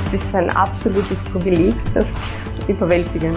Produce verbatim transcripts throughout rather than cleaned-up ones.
Es ist ein absolutes Privileg, das überwältigend.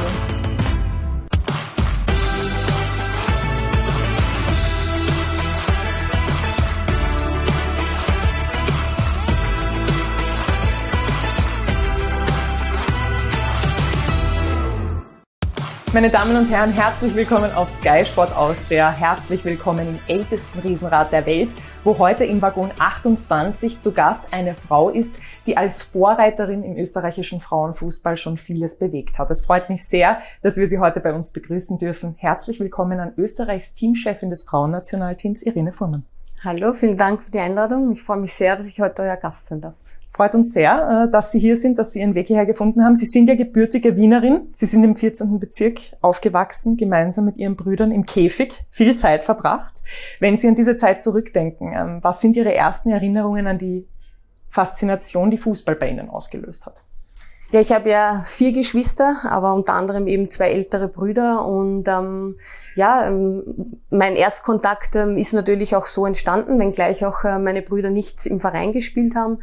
Meine Damen und Herren, herzlich willkommen auf Sky Sport Austria. Herzlich willkommen im ältesten Riesenrad der Welt, wo heute im Waggon achtundzwanzig zu Gast eine Frau ist, die als Vorreiterin im österreichischen Frauenfußball schon vieles bewegt hat. Es freut mich sehr, dass wir Sie heute bei uns begrüßen dürfen. Herzlich willkommen an Österreichs Teamchefin des Frauennationalteams, Irene Fuhrmann. Hallo, vielen Dank für die Einladung. Ich freue mich sehr, dass ich heute euer Gast sein darf. Freut uns sehr, dass Sie hier sind, dass Sie Ihren Weg hierher gefunden haben. Sie sind ja gebürtige Wienerin. Sie sind im vierzehnten Bezirk aufgewachsen, gemeinsam mit Ihren Brüdern im Käfig, viel Zeit verbracht. Wenn Sie an diese Zeit zurückdenken, was sind Ihre ersten Erinnerungen an die Faszination, die Fußball bei Ihnen ausgelöst hat? Ja, ich habe ja vier Geschwister, aber unter anderem eben zwei ältere Brüder und ähm, ja, ähm, mein Erstkontakt ähm, ist natürlich auch so entstanden, wenngleich auch äh, meine Brüder nicht im Verein gespielt haben.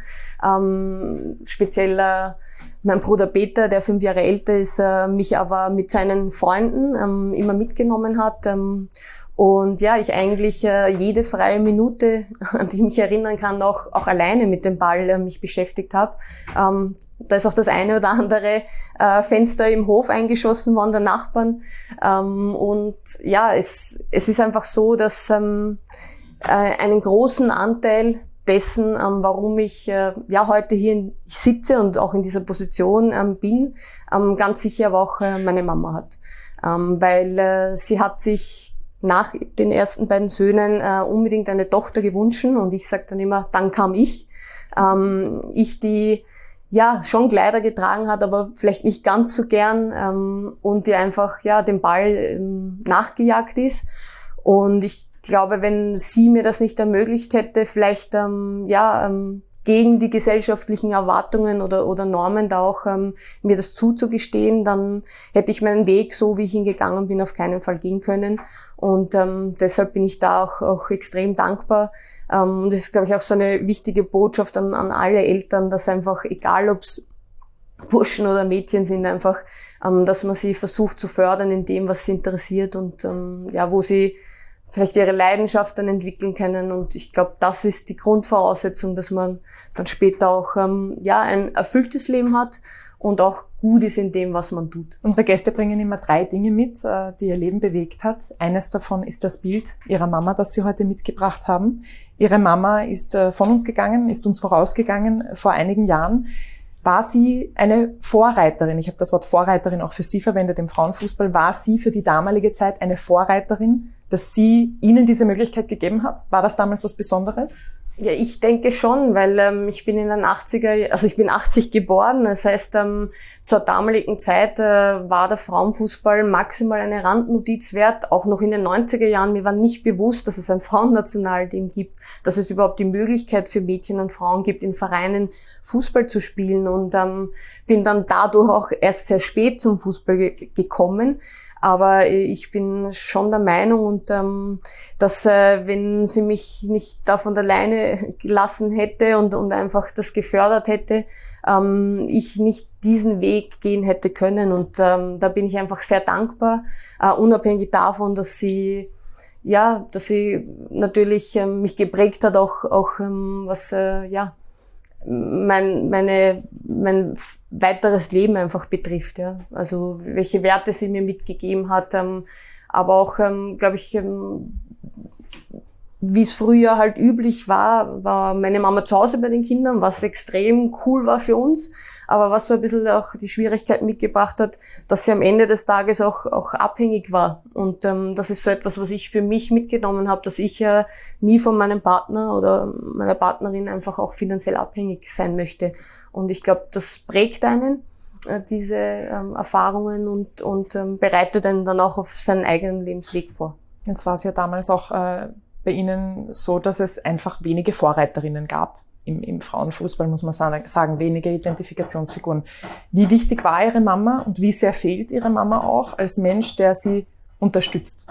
Ähm, speziell äh, mein Bruder Peter, der fünf Jahre älter ist, äh, mich aber mit seinen Freunden ähm, immer mitgenommen hat. Ähm, Und ja, ich eigentlich äh, jede freie Minute, an die ich mich erinnern kann, auch, auch alleine mit dem Ball äh, mich beschäftigt habe. Ähm, da ist auch das eine oder andere äh, Fenster im Hof eingeschossen worden der Nachbarn. Ähm, und ja, es, es ist einfach so, dass ähm, äh, einen großen Anteil dessen, ähm, warum ich äh, ja heute hier sitze und auch in dieser Position ähm, bin, ähm, ganz sicher aber auch äh, meine Mama hat. Ähm, weil äh, sie hat sich nach den ersten beiden Söhnen äh, unbedingt eine Tochter gewünscht und ich sage dann immer, dann kam ich. Ähm, ich, die ja schon Kleider getragen hat, aber vielleicht nicht ganz so gern ähm, und die einfach ja dem Ball ähm, nachgejagt ist. Und ich glaube, wenn sie mir das nicht ermöglicht hätte, vielleicht ähm, ja ähm, gegen die gesellschaftlichen Erwartungen oder, oder Normen da auch ähm, mir das zuzugestehen, dann hätte ich meinen Weg, so wie ich ihn gegangen bin, auf keinen Fall gehen können. Und ähm, deshalb bin ich da auch, auch extrem dankbar. Ähm, und das ist, glaube ich, auch so eine wichtige Botschaft an, an alle Eltern, dass einfach, egal ob es Burschen oder Mädchen sind, einfach, ähm, dass man sie versucht zu fördern in dem, was sie interessiert und ähm, ja, wo sie vielleicht ihre Leidenschaft dann entwickeln können. Und ich glaube, das ist die Grundvoraussetzung, dass man dann später auch ähm, ja ein erfülltes Leben hat und auch gut ist in dem, was man tut. Unsere Gäste bringen immer drei Dinge mit, die ihr Leben bewegt hat. Eines davon ist das Bild ihrer Mama, das sie heute mitgebracht haben. Ihre Mama ist von uns gegangen, ist uns vorausgegangen vor einigen Jahren. War sie eine Vorreiterin? Ich habe das Wort Vorreiterin auch für Sie verwendet im Frauenfußball. War sie für die damalige Zeit eine Vorreiterin, dass sie Ihnen diese Möglichkeit gegeben hat? War das damals was Besonderes? Ja, ich denke schon, weil ähm, ich bin in den achtziger, also ich bin achtzig geboren. Das heißt, ähm, zur damaligen Zeit äh, war der Frauenfußball maximal eine Randnotiz wert. Auch noch in den neunziger Jahren. Mir war nicht bewusst, dass es ein Frauennationalteam gibt, dass es überhaupt die Möglichkeit für Mädchen und Frauen gibt, in Vereinen Fußball zu spielen. Und ähm, bin dann dadurch auch erst sehr spät zum Fußball ge- gekommen. Aber ich bin schon der Meinung, und ähm, dass äh, wenn sie mich nicht da von alleine gelassen hätte und, und einfach das gefördert hätte, ähm, ich nicht diesen Weg gehen hätte können. Und ähm, da bin ich einfach sehr dankbar, äh, unabhängig davon, dass sie ja, dass sie natürlich ähm, mich geprägt hat, auch auch ähm, was äh, ja mein meine mein weiteres Leben einfach betrifft, ja. Also welche Werte sie mir mitgegeben hat, ähm, aber auch, ähm, glaube ich, ähm, wie es früher halt üblich war, war meine Mama zu Hause bei den Kindern, was extrem cool war für uns, aber was so ein bisschen auch die Schwierigkeit mitgebracht hat, dass sie am Ende des Tages auch auch abhängig war. Und ähm, das ist so etwas, was ich für mich mitgenommen habe, dass ich ja nie von meinem Partner oder meiner Partnerin einfach auch finanziell abhängig sein möchte. Und ich glaube, das prägt einen, äh, diese ähm, Erfahrungen und und ähm, bereitet einen dann auch auf seinen eigenen Lebensweg vor. Jetzt war es ja damals auch äh, bei Ihnen so, dass es einfach wenige Vorreiterinnen gab. Im, im Frauenfußball muss man sagen, wenige Identifikationsfiguren. Wie wichtig war Ihre Mama und wie sehr fehlt Ihre Mama auch als Mensch, der Sie unterstützt?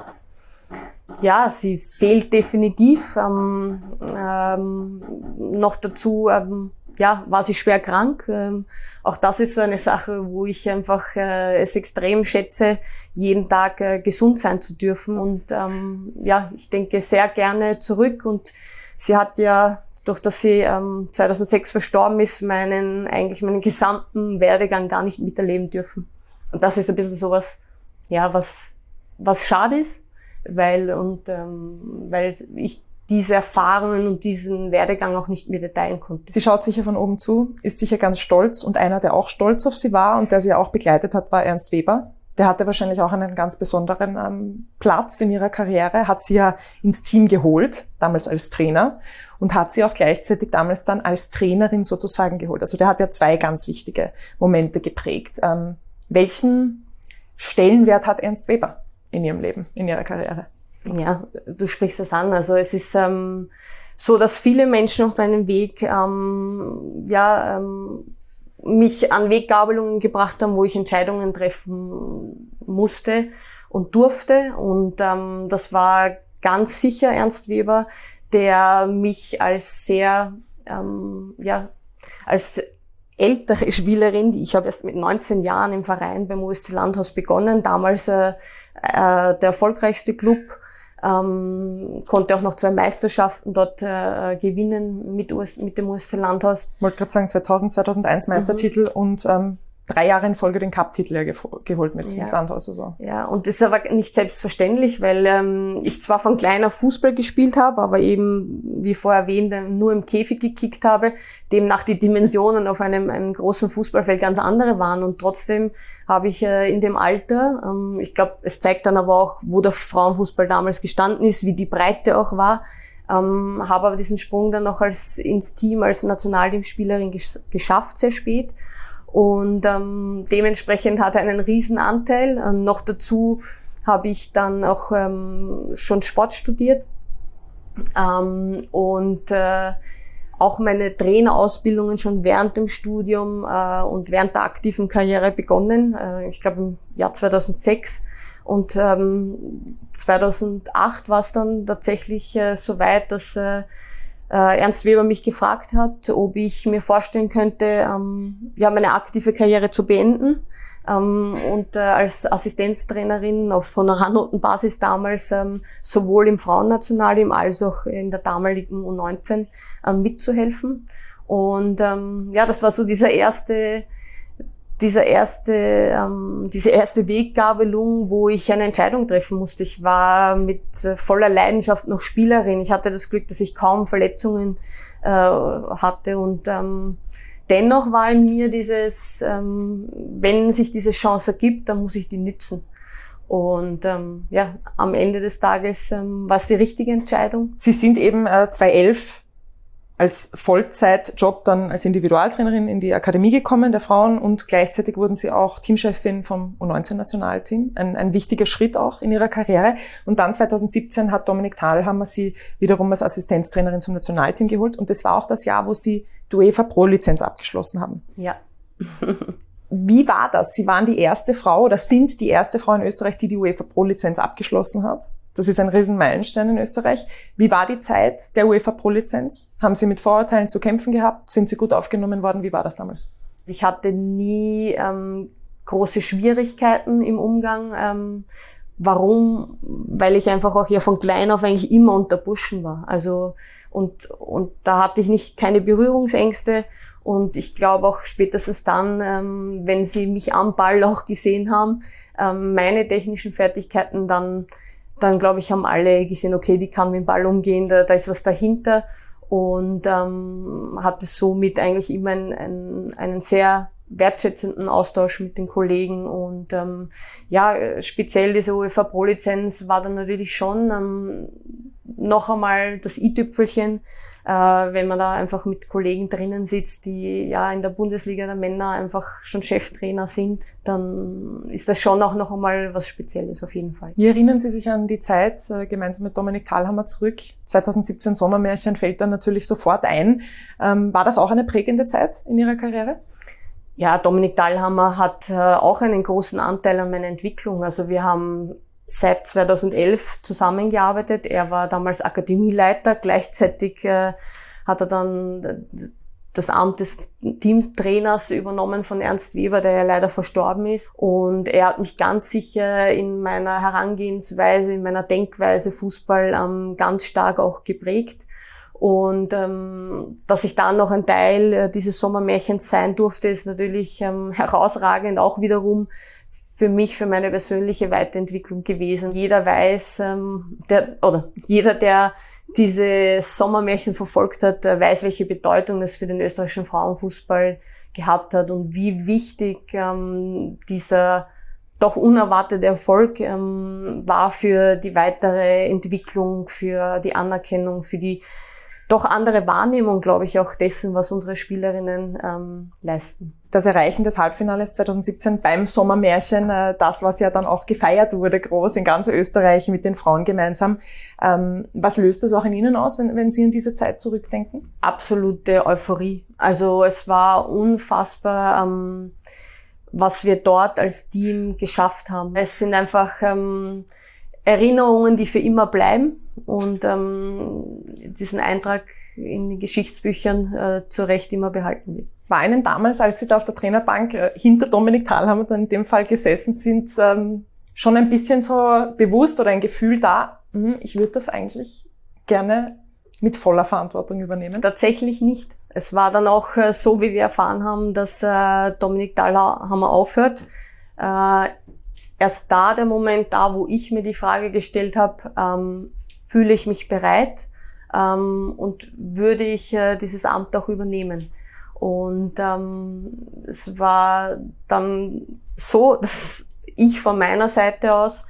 Ja, sie fehlt definitiv. Ähm, ähm, noch dazu ähm, ja, war sie schwer krank. Ähm, auch das ist so eine Sache, wo ich einfach äh, es extrem schätze, jeden Tag äh, gesund sein zu dürfen. Und ähm, ja, ich denke sehr gerne zurück. Und sie hat ja, durch dass sie ähm, zweitausendsechs verstorben ist, meinen eigentlich meinen gesamten Werdegang gar nicht miterleben dürfen. Und das ist ein bisschen sowas, ja, was was schade ist, weil und ähm, weil ich diese Erfahrungen und diesen Werdegang auch nicht mit ihr teilen konnte. Sie schaut sicher von oben zu, ist sicher ganz stolz, und einer, der auch stolz auf sie war und der sie auch begleitet hat, war Ernst Weber. Der hatte wahrscheinlich auch einen ganz besonderen ähm, Platz in ihrer Karriere, hat sie ja ins Team geholt, damals als Trainer, und hat sie auch gleichzeitig damals dann als Trainerin sozusagen geholt. Also der hat ja zwei ganz wichtige Momente geprägt. Ähm, welchen Stellenwert hat Ernst Weber in ihrem Leben, in ihrer Karriere? Ja, du sprichst das an. Also es ist ähm, so, dass viele Menschen auf meinem Weg ähm, ja ähm, mich an Weggabelungen gebracht haben, wo ich Entscheidungen treffen musste und durfte. Und ähm, das war ganz sicher Ernst Weber, der mich als sehr ähm, ja als ältere Spielerin, die ich habe erst mit neunzehn Jahren im Verein beim U S C Landhaus begonnen, damals äh, äh, der erfolgreichste Club, ähm, konnte auch noch zwei Meisterschaften dort äh, gewinnen mit, U S, mit dem U S C Landhaus. Ich wollte gerade sagen, zweitausend, zweitausendeins Meistertitel, mhm. und ähm, drei Jahre in Folge den Cup-Titel ja gef- geholt mit ja. dem Landhaus. Also. Ja, und das ist aber nicht selbstverständlich, weil ähm, ich zwar von kleiner Fußball gespielt habe, aber eben, wie vorher erwähnt, nur im Käfig gekickt habe, demnach die Dimensionen auf einem, einem großen Fußballfeld ganz andere waren. Und trotzdem habe ich äh, in dem Alter, ähm, ich glaube, es zeigt dann aber auch, wo der Frauenfußball damals gestanden ist, wie die Breite auch war, ähm, habe aber diesen Sprung dann noch als ins Team, als Nationalteamspielerin gesch- geschafft, sehr spät. Und ähm, dementsprechend hat er einen riesen Anteil. Ähm, noch dazu habe ich dann auch ähm, schon Sport studiert ähm, und äh, auch meine Trainerausbildungen schon während dem Studium äh, und während der aktiven Karriere begonnen. Äh, ich glaube im Jahr zweitausendsechs. Und ähm, zweitausendacht war es dann tatsächlich äh, so weit, dass äh, Äh, Ernst Weber mich gefragt hat, ob ich mir vorstellen könnte, ähm, ja, meine aktive Karriere zu beenden ähm, und äh, als Assistenztrainerin auf Honorarnotenbasis damals ähm, sowohl im Frauennationalteam als auch in der damaligen U neunzehn ähm, mitzuhelfen. Und ähm, ja, das war so dieser erste dieser erste, ähm, diese erste Weggabelung, wo ich eine Entscheidung treffen musste. Ich war mit äh, voller Leidenschaft noch Spielerin. Ich hatte das Glück, dass ich kaum Verletzungen äh, hatte und ähm, dennoch war in mir dieses, ähm, wenn sich diese Chance ergibt, dann muss ich die nützen. Und ähm, ja, am Ende des Tages ähm, war es die richtige Entscheidung. Sie sind eben äh, zweitausendelf als Vollzeitjob dann als Individualtrainerin in die Akademie gekommen der Frauen, und gleichzeitig wurden sie auch Teamchefin vom U neunzehn Nationalteam. Ein, ein wichtiger Schritt auch in ihrer Karriere. Und dann zweitausendsiebzehn hat Dominik Thalhammer sie wiederum als Assistenztrainerin zum Nationalteam geholt. Und das war auch das Jahr, wo sie die UEFA Pro-Lizenz abgeschlossen haben. Ja. Wie war das? Sie waren die erste Frau oder sind die erste Frau in Österreich, die die UEFA Pro-Lizenz abgeschlossen hat. Das ist ein riesen Meilenstein in Österreich. Wie war die Zeit der UEFA Pro-Lizenz? Haben Sie mit Vorurteilen zu kämpfen gehabt? Sind Sie gut aufgenommen worden? Wie war das damals? Ich hatte nie ähm, große Schwierigkeiten im Umgang. Ähm, warum? Weil ich einfach auch ja von klein auf eigentlich immer unter Burschen war. Also und und da hatte ich nicht keine Berührungsängste. Und ich glaube auch spätestens dann, ähm, wenn sie mich am Ball auch gesehen haben, ähm, meine technischen Fertigkeiten, dann dann glaube ich, haben alle gesehen, okay, die kann mit dem Ball umgehen, da, da ist was dahinter, und ähm, hatte somit eigentlich immer einen, einen, einen sehr wertschätzenden Austausch mit den Kollegen. Und ähm, ja, speziell diese UEFA Pro-Lizenz war dann natürlich schon ähm, noch einmal das i-Tüpfelchen, äh, wenn man da einfach mit Kollegen drinnen sitzt, die ja in der Bundesliga der Männer einfach schon Cheftrainer sind, dann ist das schon auch noch einmal was Spezielles auf jeden Fall. Wie erinnern Sie sich an die Zeit äh, gemeinsam mit Dominik Thalhammer zurück? zweitausendsiebzehn Sommermärchen fällt dann natürlich sofort ein. Ähm, war das auch eine prägende Zeit in Ihrer Karriere? Ja, Dominik Thalhammer hat äh, auch einen großen Anteil an meiner Entwicklung. Also wir haben seit zweitausendelf zusammengearbeitet. Er war damals Akademieleiter. Gleichzeitig äh, hat er dann das Amt des Teamtrainers übernommen von Ernst Weber, der ja leider verstorben ist. Und er hat mich ganz sicher in meiner Herangehensweise, in meiner Denkweise Fußball ähm, ganz stark auch geprägt. Und ähm, dass ich dann noch ein Teil äh, dieses Sommermärchens sein durfte, ist natürlich ähm, herausragend, auch wiederum für mich, für meine persönliche Weiterentwicklung gewesen. Jeder weiß, ähm, der, oder jeder, der dieses Sommermärchen verfolgt hat, weiß, welche Bedeutung das für den österreichischen Frauenfußball gehabt hat und wie wichtig ähm, dieser doch unerwartete Erfolg ähm, war für die weitere Entwicklung, für die Anerkennung, für die doch andere Wahrnehmung, glaube ich, auch dessen, was unsere Spielerinnen ähm, leisten. Das Erreichen des Halbfinales zwanzig siebzehn beim Sommermärchen, äh, das, was ja dann auch gefeiert wurde, groß in ganz Österreich mit den Frauen gemeinsam. Ähm, was löst das auch in Ihnen aus, wenn, wenn Sie an diese Zeit zurückdenken? Absolute Euphorie. Also es war unfassbar, ähm, was wir dort als Team geschafft haben. Es sind einfach ähm, Erinnerungen, die für immer bleiben. Und ähm, diesen Eintrag in den Geschichtsbüchern äh, zu Recht immer behalten wird. War Ihnen damals, als Sie da auf der Trainerbank äh, hinter Dominik Thalhammer dann in dem Fall gesessen sind, ähm, schon ein bisschen so bewusst oder ein Gefühl da, mh, ich würde das eigentlich gerne mit voller Verantwortung übernehmen? Tatsächlich nicht. Es war dann auch äh, so, wie wir erfahren haben, dass äh, Dominik Thalhammer aufhört. Äh, erst da der Moment da, wo ich mir die Frage gestellt habe, ähm, fühle ich mich bereit ähm, und würde ich äh, dieses Amt auch übernehmen. Und ähm, es war dann so, dass ich von meiner Seite aus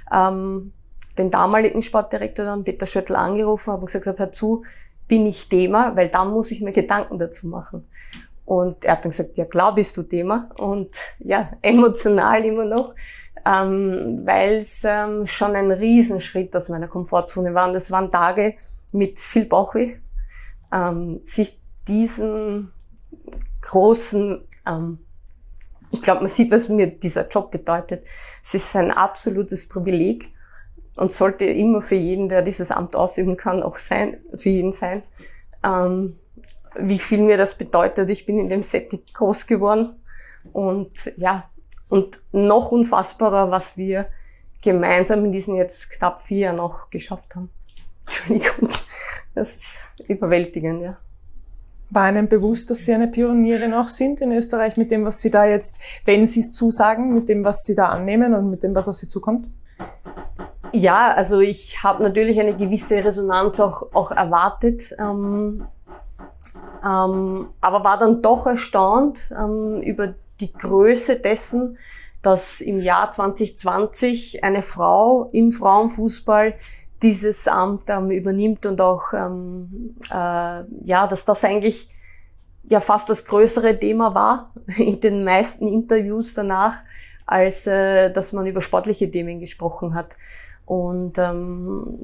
ähm, den damaligen Sportdirektor, dann Peter Schöttl, angerufen habe und gesagt habe, hör zu, bin ich Thema, weil dann muss ich mir Gedanken dazu machen. Und er hat dann gesagt, ja klar bist du Thema. Und ja, emotional immer noch. Ähm, weil es ähm, schon ein Riesenschritt aus meiner Komfortzone war. Und es waren Tage mit viel Bauchweh, ähm, sich diesen großen, ähm, ich glaube, man sieht, was mir dieser Job bedeutet. Es ist ein absolutes Privileg und sollte immer für jeden, der dieses Amt ausüben kann, auch sein, für jeden sein. Ähm, wie viel mir das bedeutet. Ich bin in dem Setting groß geworden und ja, und noch unfassbarer, was wir gemeinsam in diesen jetzt knapp vier Jahren noch geschafft haben. Entschuldigung, das ist überwältigend, ja. War Ihnen bewusst, dass Sie eine Pionierin auch sind in Österreich mit dem, was Sie da jetzt, wenn Sie es zusagen, mit dem, was Sie da annehmen und mit dem, was auf Sie zukommt? Ja, also ich habe natürlich eine gewisse Resonanz auch, auch erwartet, ähm, ähm, aber war dann doch erstaunt ähm, über die Größe dessen, dass im Jahr zwanzig zwanzig eine Frau im Frauenfußball dieses Amt ähm, übernimmt und auch, ähm, äh, ja, dass das eigentlich ja fast das größere Thema war in den meisten Interviews danach, als äh, dass man über sportliche Themen gesprochen hat. Und ähm,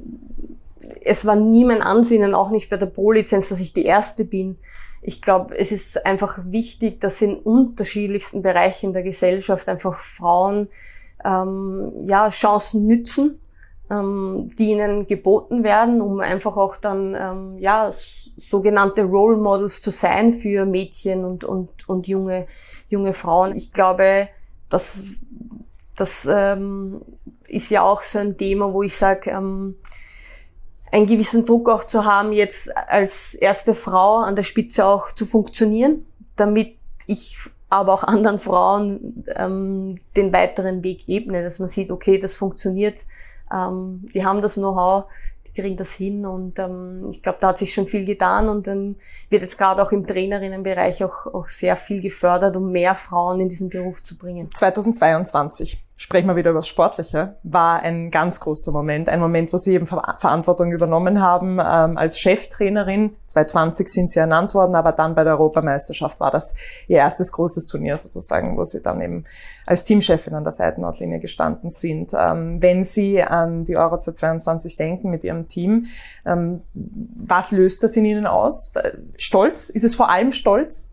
es war nie mein Ansinnen, auch nicht bei der Pro-Lizenz, dass ich die Erste bin. Ich glaube, es ist einfach wichtig, dass in unterschiedlichsten Bereichen der Gesellschaft einfach Frauen ähm, ja Chancen nützen, ähm, die ihnen geboten werden, um einfach auch dann ähm, ja sogenannte Role Models zu sein für Mädchen und und und junge junge Frauen. Ich glaube, das das ähm, ist ja auch so ein Thema, wo ich sage, ähm, einen gewissen Druck auch zu haben, jetzt als erste Frau an der Spitze auch zu funktionieren, damit ich aber auch anderen Frauen ähm, den weiteren Weg ebne, dass man sieht, okay, das funktioniert, ähm, die haben das Know-how, die kriegen das hin und ähm, ich glaube, da hat sich schon viel getan und dann wird jetzt gerade auch im Trainerinnenbereich auch, auch sehr viel gefördert, um mehr Frauen in diesen Beruf zu bringen. zweitausendzweiundzwanzig, sprechen wir wieder über das Sportliche, war ein ganz großer Moment. Ein Moment, wo Sie eben Ver- Verantwortung übernommen haben ähm, als Cheftrainerin. zwanzig zwanzig sind Sie ernannt worden, aber dann bei der Europameisterschaft war das Ihr erstes großes Turnier sozusagen, wo Sie dann eben als Teamchefin an der Seitenordlinie gestanden sind. Ähm, wenn Sie an die Euro zweitausendzweiundzwanzig denken mit Ihrem Team, ähm, was löst das in Ihnen aus? Stolz? Ist es vor allem Stolz?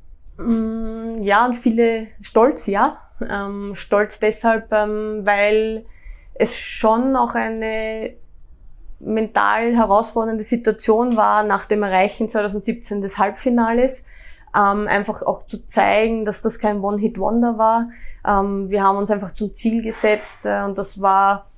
Ja, und viele Stolz, ja. Ähm, stolz deshalb, ähm, weil es schon auch eine mental herausfordernde Situation war nach dem Erreichen zwanzig siebzehn des Halbfinales. ähm, einfach auch zu zeigen, dass das kein One-Hit-Wonder war. Ähm, wir haben uns einfach zum Ziel gesetzt äh, und das war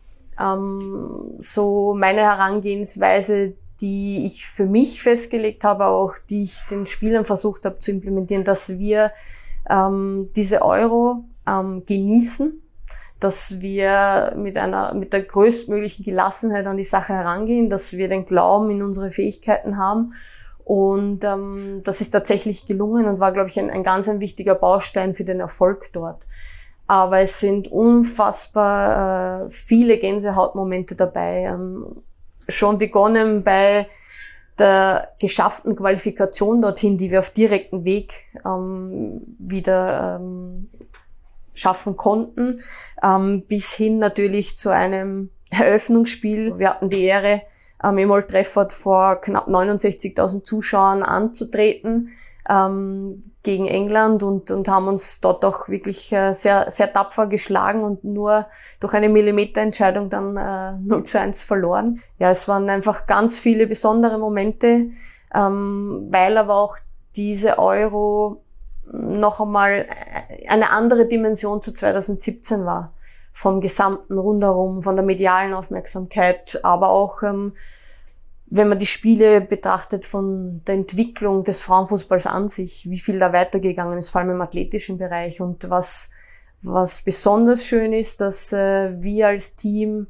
ähm, so meine Herangehensweise, die ich für mich festgelegt habe, aber auch die ich den Spielern versucht habe zu implementieren, dass wir ähm, diese Euro ähm, genießen, dass wir mit einer mit der größtmöglichen Gelassenheit an die Sache herangehen, dass wir den Glauben in unsere Fähigkeiten haben. Und ähm, das ist tatsächlich gelungen und war, glaube ich, ein, ein ganz ein wichtiger Baustein für den Erfolg dort. Aber es sind unfassbar äh, viele Gänsehautmomente dabei. Ähm, schon begonnen bei der geschafften Qualifikation dorthin, die wir auf direktem Weg ähm, wieder ähm, schaffen konnten, ähm, bis hin natürlich zu einem Eröffnungsspiel. Wir hatten die Ehre, ähm, im Old Trafford vor knapp neunundsechzigtausend Zuschauern anzutreten ähm, gegen England und, und haben uns dort auch wirklich äh, sehr, sehr tapfer geschlagen und nur durch eine Millimeterentscheidung dann äh, null zu eins verloren. Ja, es waren einfach ganz viele besondere Momente, ähm, weil aber auch diese Euro noch einmal eine andere Dimension zu zweitausendsiebzehn war. Vom gesamten Rundherum, von der medialen Aufmerksamkeit, aber auch, ähm, wenn man die Spiele betrachtet, von der Entwicklung des Frauenfußballs an sich, wie viel da weitergegangen ist, vor allem im athletischen Bereich. Und was, was besonders schön ist, dass äh, wir als Team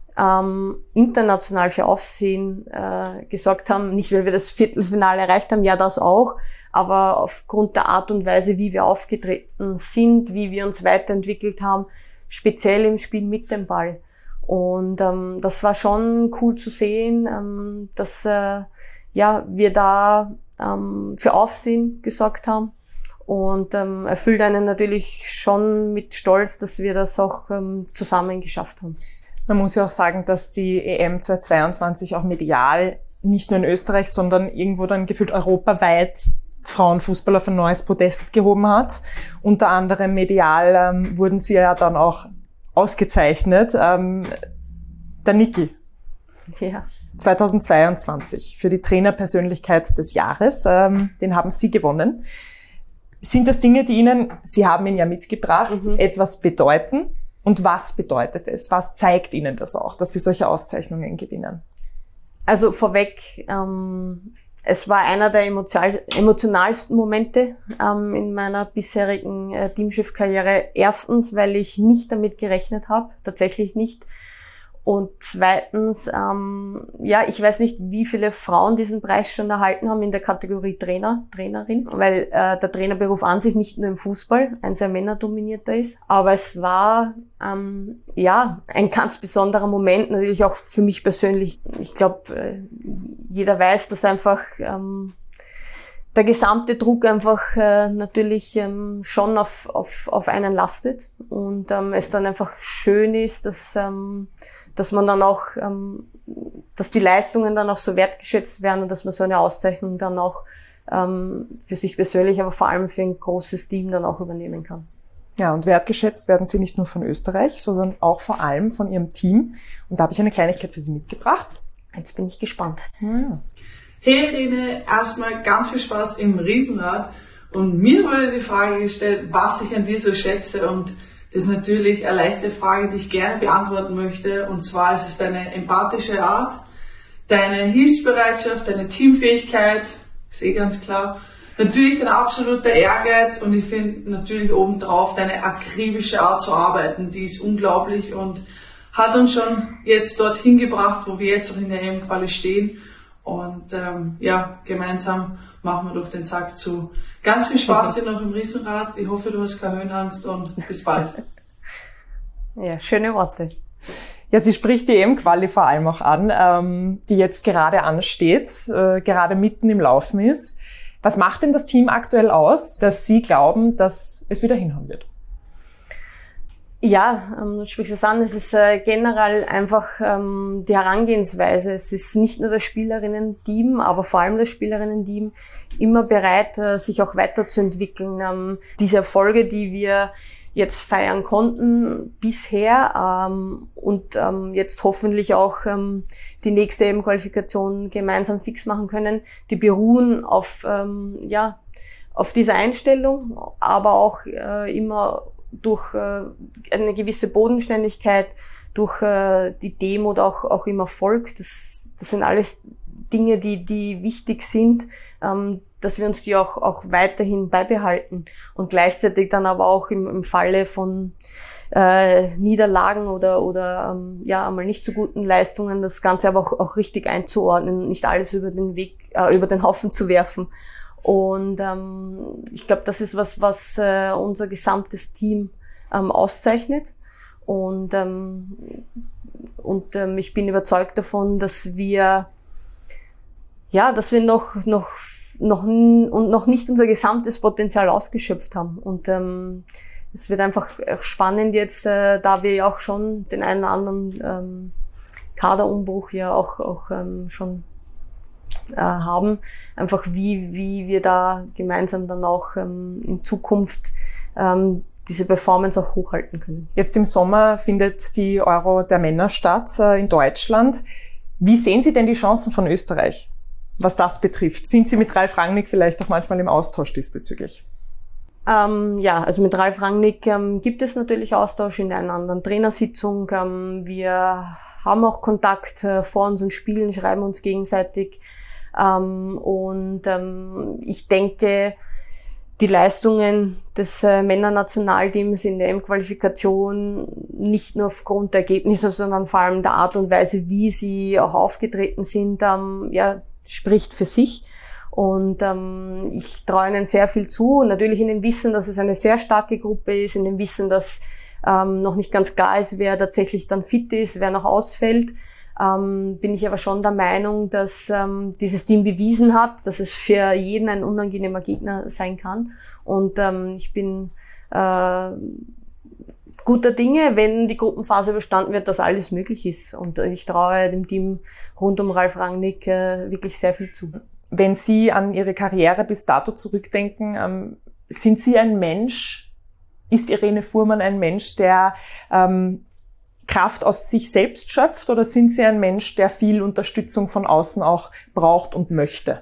ähm, international für Aufsehen äh, gesorgt haben. Nicht, weil wir das Viertelfinale erreicht haben, ja, das auch, aber aufgrund der Art und Weise, wie wir aufgetreten sind, wie wir uns weiterentwickelt haben, speziell im Spiel mit dem Ball. Und ähm, das war schon cool zu sehen, ähm, dass äh, ja wir da ähm, für Aufsehen gesorgt haben. Und ähm, erfüllt einen natürlich schon mit Stolz, dass wir das auch ähm, zusammen geschafft haben. Man muss ja auch sagen, dass die E M zweitausendzweiundzwanzig auch medial nicht nur in Österreich, sondern irgendwo dann gefühlt europaweit Frauenfußball auf ein neues Podest gehoben hat. Unter anderem medial ähm, wurden sie ja dann auch ausgezeichnet. Ähm, der Niki. Ja. zweitausendzweiundzwanzig für die Trainerpersönlichkeit des Jahres. Ähm, den haben Sie gewonnen. Sind das Dinge, die Ihnen, Sie haben ihn ja mitgebracht, mhm. etwas bedeuten? Und was bedeutet es? Was zeigt Ihnen das auch, dass Sie solche Auszeichnungen gewinnen? Also vorweg, ähm, es war einer der emotional, emotionalsten Momente ähm, in meiner bisherigen äh, Teamchef-Karriere. Erstens, weil ich nicht damit gerechnet habe, tatsächlich nicht. Und zweitens, ähm, ja, ich weiß nicht, wie viele Frauen diesen Preis schon erhalten haben in der Kategorie Trainer, Trainerin, weil äh, der Trainerberuf an sich nicht nur im Fußball ein sehr männerdominierter ist. Aber es war ähm, ja ein ganz besonderer Moment, natürlich auch für mich persönlich. Ich glaube, äh, jeder weiß, dass einfach ähm, der gesamte Druck einfach äh, natürlich ähm, schon auf, auf, auf einen lastet und ähm, es dann einfach schön ist, dass ähm, dass man dann auch, ähm, dass die Leistungen dann auch so wertgeschätzt werden und dass man so eine Auszeichnung dann auch ähm, für sich persönlich, aber vor allem für ein großes Team dann auch übernehmen kann. Ja, und wertgeschätzt werden Sie nicht nur von Österreich, sondern auch vor allem von Ihrem Team. Und da habe ich eine Kleinigkeit für Sie mitgebracht. Jetzt bin ich gespannt. Ja. Hey Irene, erstmal ganz viel Spaß im Riesenrad. Und mir wurde die Frage gestellt, was ich an dir so schätze, und das ist natürlich eine leichte Frage, die ich gerne beantworten möchte. Und zwar ist es deine empathische Art, deine Hilfsbereitschaft, deine Teamfähigkeit, ist eh ganz klar. Natürlich dein absoluter Ehrgeiz und ich finde natürlich obendrauf deine akribische Art zu arbeiten. Die ist unglaublich und hat uns schon jetzt dorthin gebracht, wo wir jetzt auch in der E M-Quali stehen. Und ähm, ja, gemeinsam machen wir durch den Sack zu. Ganz viel Spaß dir noch im Riesenrad. Ich hoffe, du hast keine Höhenangst und bis bald. Ja, schöne Worte. Ja, sie spricht die E M-Quali vor allem auch an, ähm, die jetzt gerade ansteht, äh, gerade mitten im Laufen ist. Was macht denn das Team aktuell aus, dass Sie glauben, dass es wieder hinhauen wird? Ja, ähm, du sprichst es an, es ist äh, generell einfach ähm, die Herangehensweise. Es ist nicht nur das Spielerinnen-Team, aber vor allem das Spielerinnen-Team immer bereit, äh, sich auch weiterzuentwickeln. Ähm, diese Erfolge, die wir jetzt feiern konnten bisher ähm, und ähm, jetzt hoffentlich auch ähm, die nächste E M-Qualifikation gemeinsam fix machen können, die beruhen auf, ähm, ja, auf diese Einstellung, aber auch äh, immer durch äh, eine gewisse Bodenständigkeit, durch äh, die Demut auch auch immer Erfolg. Das, das sind alles Dinge, die die wichtig sind, ähm, dass wir uns die auch auch weiterhin beibehalten und gleichzeitig dann aber auch im, im Falle von äh, Niederlagen oder oder ähm, ja einmal nicht so guten Leistungen das Ganze aber auch auch richtig einzuordnen und nicht alles über den Weg äh, über den Haufen zu werfen. Und ähm, ich glaube, das ist was, was äh, unser gesamtes Team ähm, auszeichnet. Und ähm, und ähm, ich bin überzeugt davon, dass wir ja, dass wir noch noch noch und noch nicht unser gesamtes Potenzial ausgeschöpft haben. Und ähm, es wird einfach spannend jetzt, äh, da wir ja auch schon den einen oder anderen ähm, Kaderumbruch ja auch auch ähm, schon Äh, haben, einfach wie wie wir da gemeinsam dann auch ähm, in Zukunft ähm, diese Performance auch hochhalten können. Jetzt im Sommer findet die Euro der Männer statt äh, in Deutschland. Wie sehen Sie denn die Chancen von Österreich, was das betrifft? Sind Sie mit Ralf Rangnick vielleicht auch manchmal im Austausch diesbezüglich? Ähm, ja, also mit Ralf Rangnick ähm, gibt es natürlich Austausch in einer anderen Trainersitzung. Ähm, wir haben auch Kontakt äh, vor unseren Spielen, schreiben uns gegenseitig. Ähm, und ähm, ich denke, die Leistungen des äh, Männernationalteams in der M-Qualifikation nicht nur aufgrund der Ergebnisse, sondern vor allem der Art und Weise, wie sie auch aufgetreten sind, ähm, ja, spricht für sich. Und ähm, ich traue ihnen sehr viel zu. Und natürlich in dem Wissen, dass es eine sehr starke Gruppe ist, in dem Wissen, dass ähm, noch nicht ganz klar ist, wer tatsächlich dann fit ist, wer noch ausfällt. Ähm, bin ich aber schon der Meinung, dass ähm, dieses Team bewiesen hat, dass es für jeden ein unangenehmer Gegner sein kann. Und ähm, ich bin äh, guter Dinge, wenn die Gruppenphase überstanden wird, dass alles möglich ist. Und ich traue dem Team rund um Ralf Rangnick äh, wirklich sehr viel zu. Wenn Sie an Ihre Karriere bis dato zurückdenken, ähm, sind Sie ein Mensch, ist Irene Fuhrmann ein Mensch, der ähm, Kraft aus sich selbst schöpft, oder sind Sie ein Mensch, der viel Unterstützung von außen auch braucht und möchte?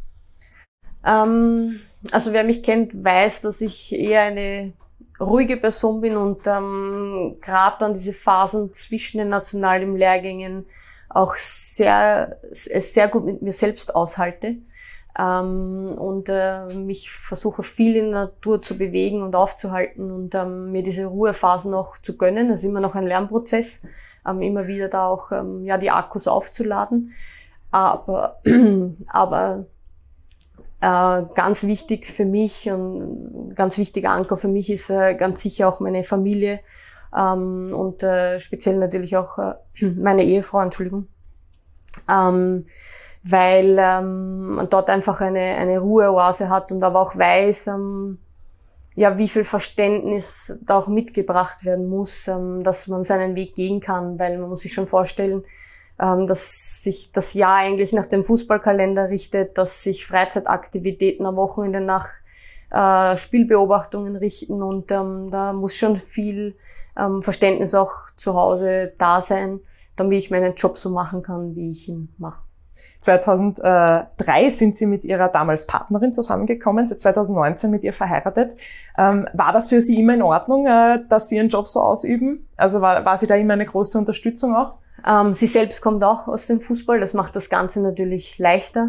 Ähm, also wer mich kennt, weiß, dass ich eher eine ruhige Person bin und ähm, gerade dann diese Phasen zwischen den nationalen Lehrgängen auch sehr, sehr gut mit mir selbst aushalte. Ähm, und äh, mich versuche viel in der Natur zu bewegen und aufzuhalten und ähm, mir diese Ruhephasen noch zu gönnen. Das ist immer noch ein Lernprozess, ähm, immer wieder da auch ähm, ja die Akkus aufzuladen. Aber aber äh, ganz wichtig für mich und ganz wichtiger Anker für mich ist äh, ganz sicher auch meine Familie ähm, und äh, speziell natürlich auch äh, meine Ehefrau, Entschuldigung. Ähm, weil ähm, man dort einfach eine eine Ruheoase hat und aber auch weiß, ähm, ja, wie viel Verständnis da auch mitgebracht werden muss, ähm, dass man seinen Weg gehen kann, weil man muss sich schon vorstellen, ähm, dass sich das Jahr eigentlich nach dem Fußballkalender richtet, dass sich Freizeitaktivitäten am Wochenende nach äh, Spielbeobachtungen richten und ähm, da muss schon viel ähm, Verständnis auch zu Hause da sein, damit ich meinen Job so machen kann, wie ich ihn mache. zweitausenddrei sind Sie mit Ihrer damals Partnerin zusammengekommen, seit zweitausendneunzehn mit ihr verheiratet. Ähm, war das für Sie immer in Ordnung, äh, dass Sie Ihren Job so ausüben? Also war, war sie da immer eine große Unterstützung auch? Ähm, sie selbst kommt auch aus dem Fußball, das macht das Ganze natürlich leichter.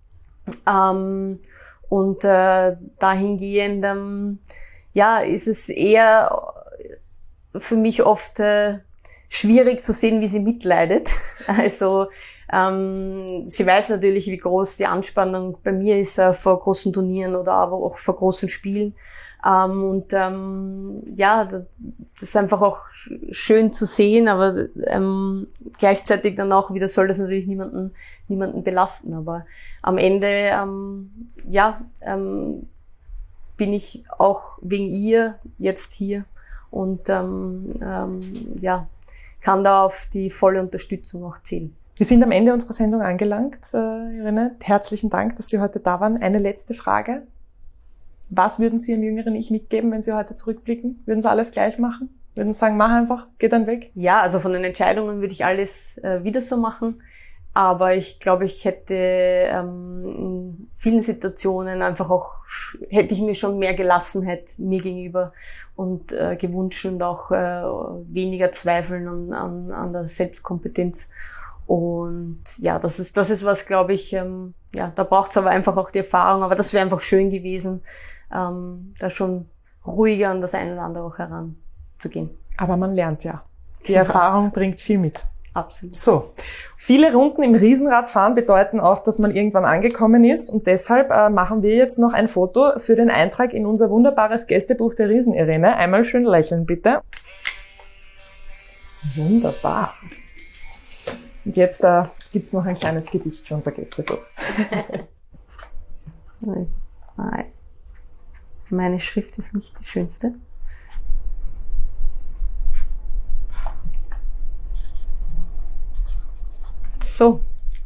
Ähm, und äh, dahingehend, ähm, ja, ist es eher für mich oft äh, schwierig zu sehen, wie sie mitleidet. Also ähm, sie weiß natürlich, wie groß die Anspannung bei mir ist äh, vor großen Turnieren oder aber auch vor großen Spielen. Ähm, und ähm, ja, das ist einfach auch schön zu sehen, aber ähm, gleichzeitig dann auch wieder soll das natürlich niemanden niemanden belasten. Aber am Ende ähm, ja ähm, bin ich auch wegen ihr jetzt hier und ähm, ähm, ja kann da auf die volle Unterstützung auch zählen. Wir sind am Ende unserer Sendung angelangt, äh, Irene. Herzlichen Dank, dass Sie heute da waren. Eine letzte Frage. Was würden Sie Ihrem jüngeren Ich mitgeben, wenn Sie heute zurückblicken? Würden Sie alles gleich machen? Würden Sie sagen, mach einfach, geh dann weg? Ja, also von den Entscheidungen würde ich alles äh, wieder so machen. Aber ich glaube, ich hätte ähm, in vielen Situationen einfach auch, hätte ich mir schon mehr Gelassenheit mir gegenüber und äh, gewünscht und auch äh, weniger Zweifeln an, an, an der Selbstkompetenz. Und ja, das ist, das ist was, glaube ich, ähm, ja, da braucht es aber einfach auch die Erfahrung. Aber das wäre einfach schön gewesen, ähm, da schon ruhiger an das eine oder andere auch heranzugehen. Aber man lernt ja. Die Erfahrung bringt viel mit. Absolut. So, viele Runden im Riesenradfahren bedeuten auch, dass man irgendwann angekommen ist und deshalb äh, machen wir jetzt noch ein Foto für den Eintrag in unser wunderbares Gästebuch der Riesenirene. Einmal schön lächeln, bitte. Wunderbar. Und jetzt äh, gibt's noch ein kleines Gedicht für unser Gästebuch. Nein. Nein. Meine Schrift ist nicht die schönste. So.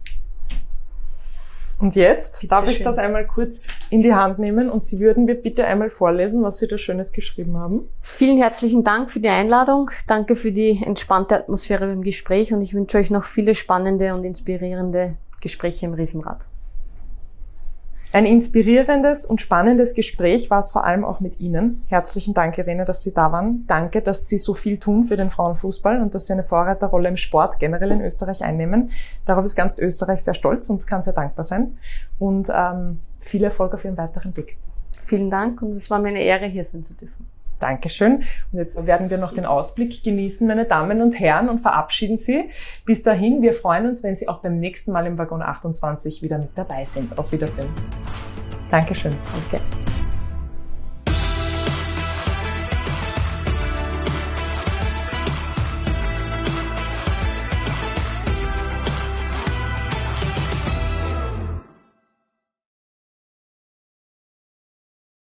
Und jetzt Bitte darf ich schön. das einmal kurz in die Hand nehmen und Sie würden mir bitte einmal vorlesen, was Sie da Schönes geschrieben haben. Vielen herzlichen Dank für die Einladung. Danke für die entspannte Atmosphäre beim Gespräch und ich wünsche euch noch viele spannende und inspirierende Gespräche im Riesenrad. Ein inspirierendes und spannendes Gespräch war es vor allem auch mit Ihnen. Herzlichen Dank, Irene, dass Sie da waren. Danke, dass Sie so viel tun für den Frauenfußball und dass Sie eine Vorreiterrolle im Sport generell in Österreich einnehmen. Darauf ist ganz Österreich sehr stolz und kann sehr dankbar sein. Und ähm, viel Erfolg auf Ihrem weiteren Weg. Vielen Dank und es war mir eine Ehre, hier sein zu dürfen. Dankeschön. Und jetzt werden wir noch den Ausblick genießen, meine Damen und Herren, und verabschieden Sie. Bis dahin, wir freuen uns, wenn Sie auch beim nächsten Mal im Waggon achtundzwanzig wieder mit dabei sind. Auf Wiedersehen. Dankeschön. Danke.